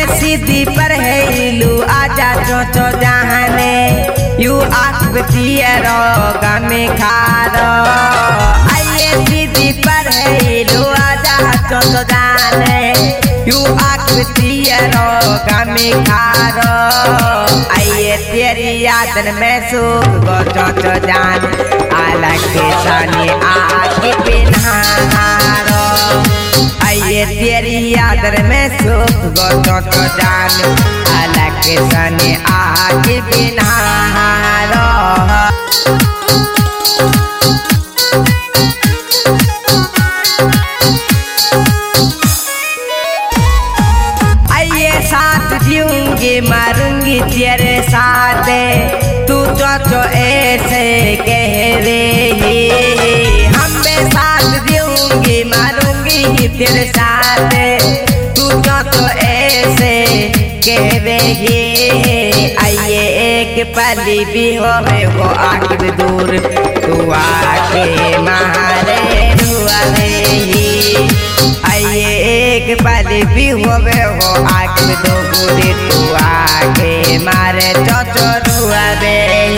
आइए सीधी पर है लू आजा चो जहाने यू आखबती रोगा में खारो आइए सीधी पर है लू आजा चो जाने यू आखबती रोगा में खारो आइए तेरी यादन में सुख गो चो जान अलग के सानी आके पिन्हारो आइए तेरी यादर में सुख गो चो जान अलग के सानी आके पिन्हारो साथ जीऊंगी मारूंगी तेरे साथ तू चो ऐसे कह रही हम मैं साथ जीऊंगी मारूंगी तेरे साथ तू चो ऐसे कह रही आइए एक पली भी हो आखिर दूर तू आके मारे हुआ रही आइए एक पल भी हो आखिर दो बुरी तू आके मारे चो रुआवे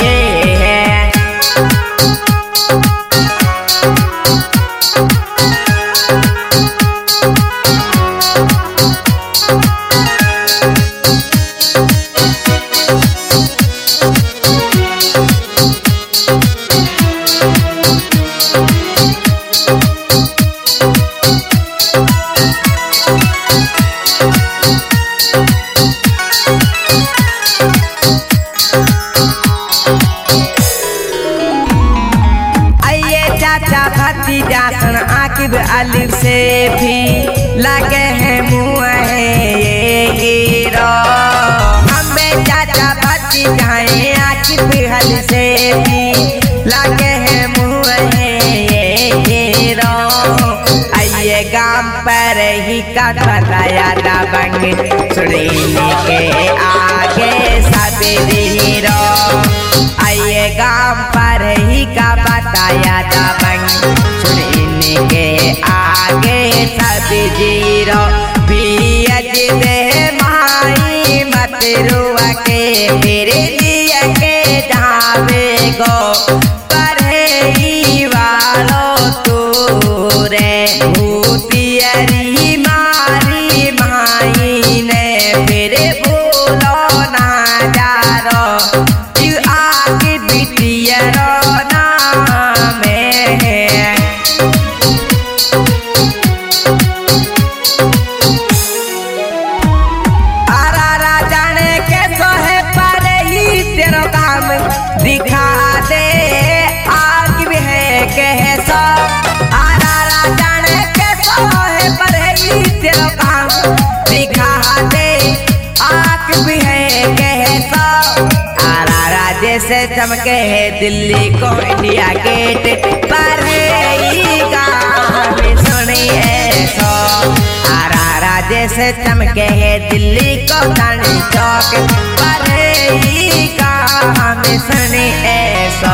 भतीजासन आकिब अलिफ से भी लगे हैं मुँह ये हीरो हमें चाचा भतीजाएं आकिब हल से भी लगे हैं मुँह ये हीरो आइए गांव पर ही का बताया दबंग सुरीली के आगे सब हीरो आइए गांव पर ही का बताया दबंग के आगे सब जीरो पियज दे माई मत रुआ के फिर लिया के जावे गो पढ़े वालो तू रे भूतियरी मारी माई ने फिर भूलो ना जा रो आगे बिटिया रो नाम है दिखा दे आग भी है कैसा आरा जाने कैसा है पर ही तेरा काम दिखा दे आग भी है कैसा आरा जैसे चमके है दिल्ली को इंडिया गेट पर ही गाँव सुनिए सो आरा जैसे चमके है दिल्ली को चांदनी चौक पर ही गाँव सुनी ऐसा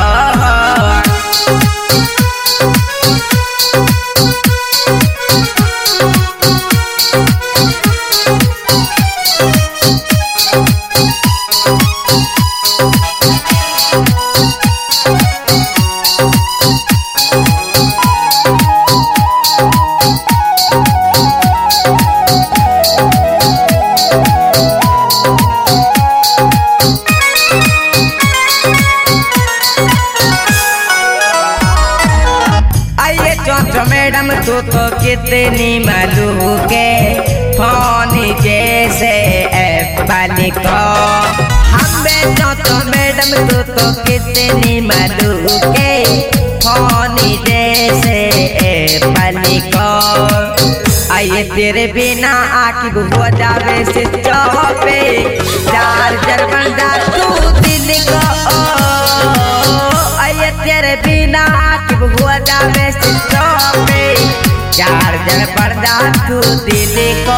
मैडम तू तो कितनी मालूम के फोन जैसे एप्पल को हमें तो मैडम तू तो कितनी मालूम के फोन जैसे एप्पल को आइए तेरे बिना आखिर हो जावे से चौपे चार्जर बन जा तू दिल को आइए तेरे बिना आखिर हो जावे से चौपे चार्जर पर जा तू दिल को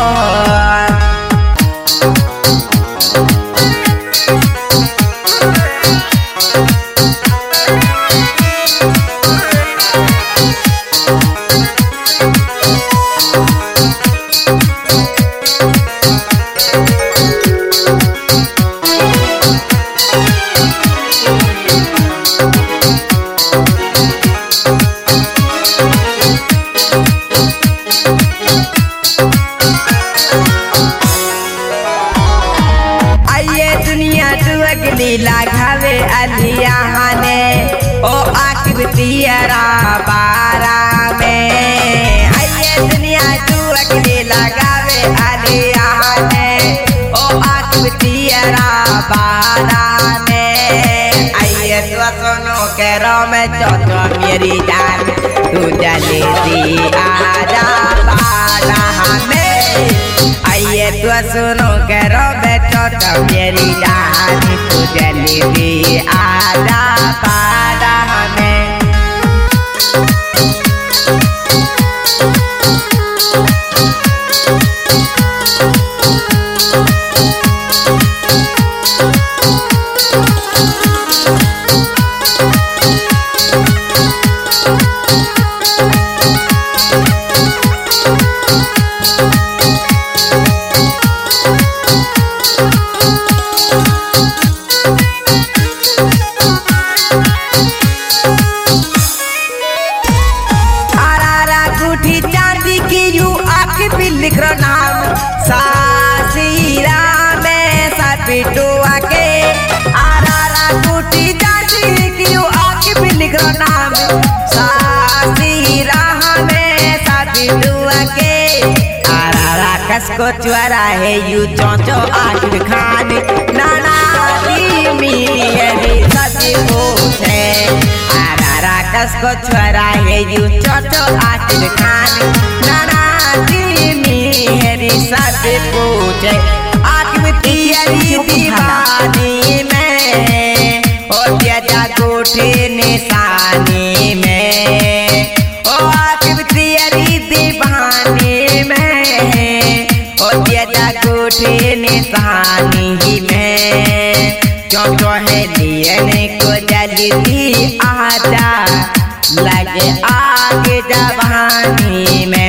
लगावे अलिया ने ओ आकृतियरा बारा में आइए दुनिया तू अकेले लगावे अलिया ने ओ आकृतियरा बारा में आइए तो सुनो करो में चौथो मेरी जान तू जले दी आजा बारा में आइए तो सुनो करो बैठो तो मेरी जान तू जले दी आजा बारा में लिख रो नाम सासीरा में सपिटुआ के आरा टूटी जाती क्यों आके भी लिख रो नाम सासीरा में सपिटुआ के आरा कसको चुरा है यू चौचो आखिर खान नाना दी मेरी सभी पूछे आरा कसको चुरा है यू चौचो आखिर खान नाना मेरी सब पूछे आकृतियरी दीवानी में ओ दिया कोठे निशानी में ओ आकृतियरी दीवानी में ओ दिया कोठे निशानी में क्यों है लिए को जल्दी आजा लगे आगे जवानी में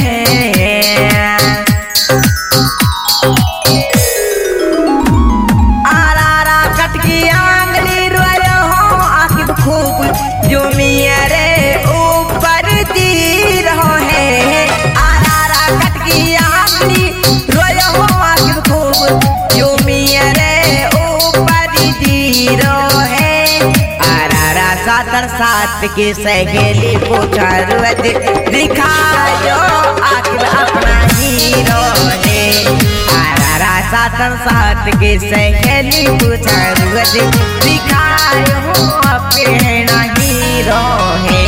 जो मेरे ऊपर दी रहो है आरा कटकी आखिरी रोयो हो आखिर खूब जो मेरे ऊपर दी रहो है आरा सातर सात की सहेली पूछा रुत दिखायो आखिर अपना हीरो है आरा सातर सात की सहेली पूछा रुत दिखायो अपना हीरो है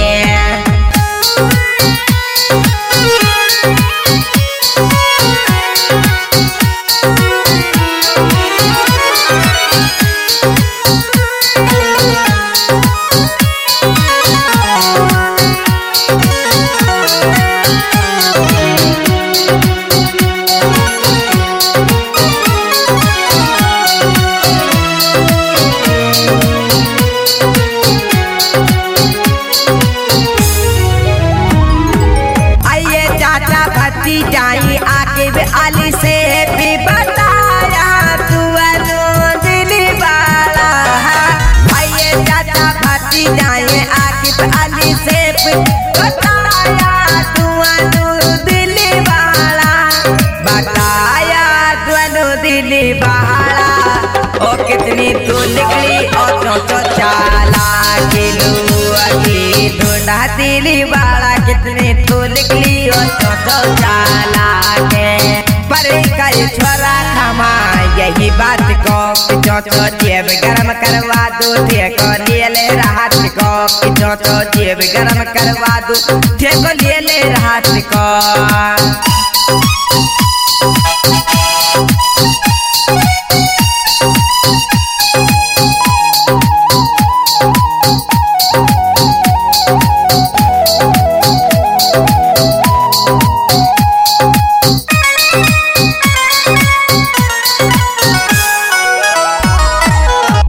जाई आके भी अली से भी बताया तू दिल वाला आइए चाचा भाती जाए आके भी अली से भी बताया तू दिल वाला बताया तू दिल वाला ओ कितनी तू निकली और चो चाला किलो अभी ढूंढा दिल वाला कितनी तू निकली और चो चाला के पर कई छोरा खमा यही बात को चो जेब गरम करवा दो ठेको लिए ले राहत को चो जेब गरम करवा दो ठेको लिए ले राहत को